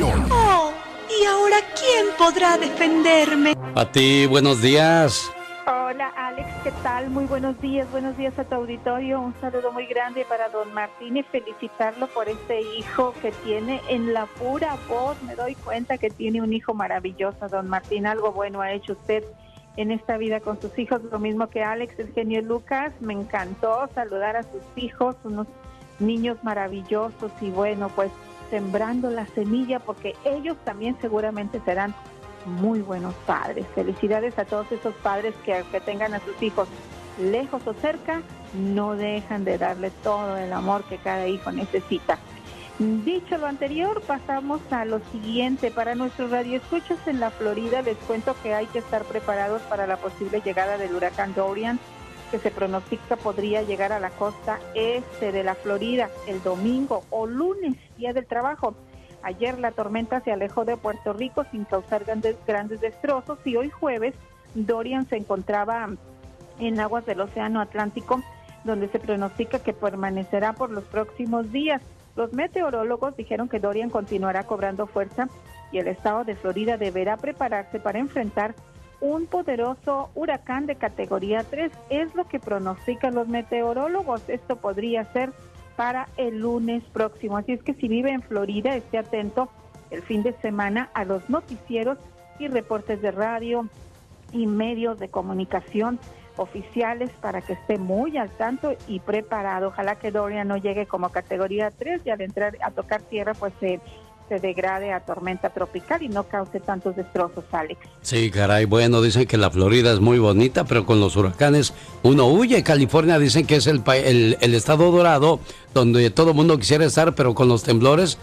diversión. Oh, ¿y ahora quién podrá defenderme? Pati, buenos días. Hola Alex, ¿qué tal? Muy buenos días a tu auditorio. Un saludo muy grande para don Martín y felicitarlo por este hijo que tiene. En la pura voz me doy cuenta que tiene un hijo maravilloso, don Martín. Algo bueno ha hecho usted en esta vida con sus hijos, lo mismo que Alex, el genio Lucas. Me encantó saludar a sus hijos, unos niños maravillosos y bueno, pues sembrando la semilla porque ellos también seguramente serán muy buenos padres. Felicidades a todos esos padres que tengan a sus hijos lejos o cerca, no dejan de darle todo el amor que cada hijo necesita. Dicho lo anterior, pasamos a lo siguiente. Para nuestros radioescuchas en la Florida, les cuento que hay que estar preparados para la posible llegada del huracán Dorian, que se pronostica podría llegar a la costa este de la Florida el domingo o lunes, día del trabajo. Ayer la tormenta se alejó de Puerto Rico sin causar grandes destrozos y hoy jueves Dorian se encontraba en aguas del Océano Atlántico, donde se pronostica que permanecerá por los próximos días. Los meteorólogos dijeron que Dorian continuará cobrando fuerza y el estado de Florida deberá prepararse para enfrentar un poderoso huracán de categoría 3. Es lo que pronostican los meteorólogos. Esto podría ser para el lunes próximo. Así es que si vive en Florida, esté atento el fin de semana a los noticieros y reportes de radio y medios de comunicación oficiales para que esté muy al tanto y preparado. Ojalá que Dorian no llegue como categoría 3 y al entrar a tocar tierra pues se degrade a tormenta tropical y no cause tantos destrozos, Alex. Sí, caray, bueno, dicen que la Florida es muy bonita, pero con los huracanes uno huye. California dicen que es el estado dorado donde todo el mundo quisiera estar, pero con los temblores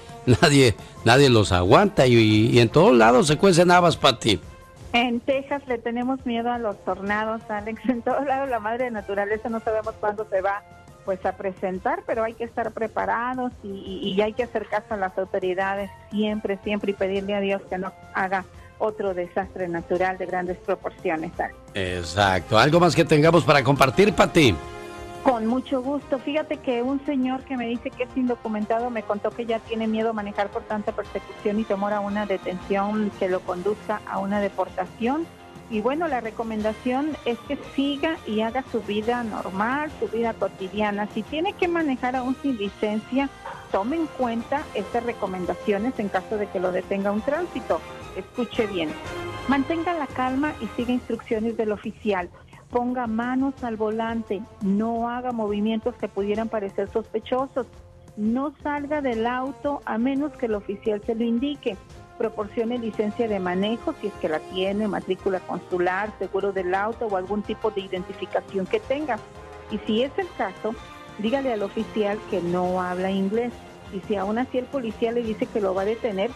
nadie los aguanta y en todos lados se cuecen habas, Pati. En Texas le tenemos miedo a los tornados, Alex. En todos lados la madre naturaleza no sabemos cuándo se va pues a presentar, pero hay que estar preparados y hay que hacer caso a las autoridades siempre y pedirle a Dios que no haga otro desastre natural de grandes proporciones, Alex. Exacto. ¿Algo más que tengamos para compartir, Pati? Con mucho gusto. Fíjate que un señor que me dice que es indocumentado me contó que ya tiene miedo a manejar por tanta persecución y temor a una detención que lo conduzca a una deportación. Y bueno, la recomendación es que siga y haga su vida normal, su vida cotidiana. Si tiene que manejar aún sin licencia, tome en cuenta estas recomendaciones en caso de que lo detenga un tránsito. Escuche bien. Mantenga la calma y siga instrucciones del oficial. Ponga manos al volante, no haga movimientos que pudieran parecer sospechosos, no salga del auto a menos que el oficial se lo indique, proporcione licencia de manejo si es que la tiene, matrícula consular, seguro del auto o algún tipo de identificación que tenga. Y si es el caso, dígale al oficial que no habla inglés. Y si aún así el policía le dice que lo va a detener,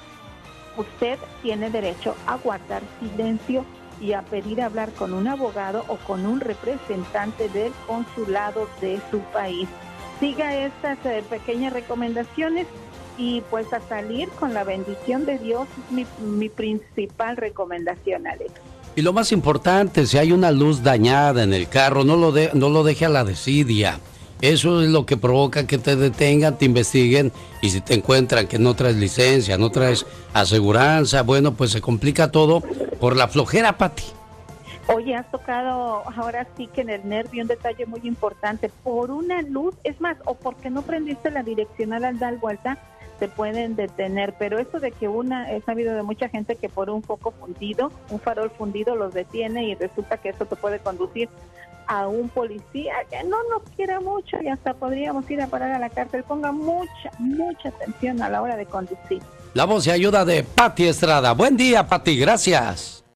usted tiene derecho a guardar silencio y a pedir hablar con un abogado o con un representante del consulado de su país. Siga estas pequeñas recomendaciones y pues a salir con la bendición de Dios es mi principal recomendación, Alex. Y lo más importante, si hay una luz dañada en el carro, no lo deje a la desidia. Eso es lo que provoca que te detengan, te investiguen y si te encuentran que no traes licencia, no traes aseguranza, bueno, pues se complica todo por la flojera, Pati. Oye, has tocado ahora sí que en el nervio un detalle muy importante. Por una luz, es más, o porque no prendiste la direccional al dar vuelta, te pueden detener. Pero eso de que he sabido de mucha gente que por un foco fundido, un farol fundido los detiene y resulta que eso te puede conducir a un policía que no nos quiera mucho y hasta podríamos ir a parar a la cárcel. Ponga mucha atención a la hora de conducir. La voz y ayuda de Pati Estrada. Buen día, Pati, gracias.